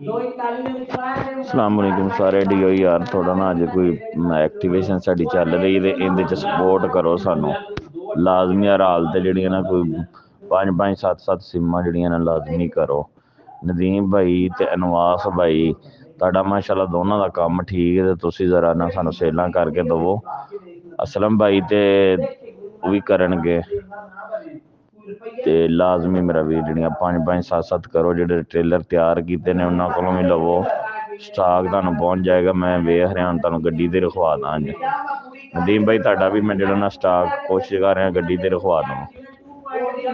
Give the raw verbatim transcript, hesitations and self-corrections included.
ਅਸਲਾਮੁਅਲੈਕੁਮ ਸਾਰੇ ਡੀਓ ਯਾਰ, ਥੋੜਾ ਨਾ ਅਜੇ ਕੋਈ ਐਕਟੀਵੇਸ਼ਨ ਸਾਡੀ ਚੱਲ ਰਹੀ ਤੇ ਇਹਦੇ ਚ ਸਪੋਰਟ ਕਰੋ ਸਾਨੂੰ ਲਾਜ਼ਮੀ। ਹਾਲ ਤੇ ਜਿਹੜੀਆਂ ਨਾ ਕੋਈ ਪੰਜ ਪੰਜ ਸੱਤ ਸੱਤ ਸਿੰਮਾਂ ਜਿਹੜੀਆਂ ਨਾ ਲਾਜ਼ਮੀ ਕਰੋ। ਨਦੀਮ ਭਾਈ ਤੇ ਅਨਵਾਸ ਭਾਈ, ਤੁਹਾਡਾ ਮਾਸ਼ਾਅੱਲਾ ਦੋਨਾਂ ਦਾ ਕੰਮ ਠੀਕ ਹੈ ਤੇ ਤੁਸੀਂ ਜ਼ਰਾ ਨਾ ਸਾਨੂੰ ਸੇਲਾਂ ਕਰਕੇ ਦੇਵੋ। ਅਸਲਮ ਭਾਈ ਤੇ ਉਹ ਵੀ ਕਰਨਗੇ ਤੇ ਲਾਜ਼ਮੀ ਮੇਰਾ ਵੀਰ ਜਿਹੜੀਆਂ ਪੰਜ ਪੰਜ ਸੱਤ ਸੱਤ ਕਰੋ। ਜਿਹੜੇ ਟ੍ਰੇਲਰ ਤਿਆਰ ਕੀਤੇ ਨੇ ਉਹਨਾਂ ਕੋਲੋਂ ਵੀ ਲਵੋ, ਸਟਾਕ ਤੁਹਾਨੂੰ ਪਹੁੰਚ ਜਾਏਗਾ। ਮੈਂ ਵੇਖ ਰਿਹਾ ਤੁਹਾਨੂੰ ਗੱਡੀ ਤੇ ਰਖਵਾ ਦਾਂ। ਨਦੀਮ ਭਾਈ ਤੁਹਾਡਾ ਵੀ ਮੈਂ ਜਿਹੜਾ ਨਾ ਸਟਾਕ ਕੋਸ਼ਿਸ਼ ਕਰ ਰਿਹਾ ਗੱਡੀ ਤੇ ਰਖਵਾ ਦਵਾਂ।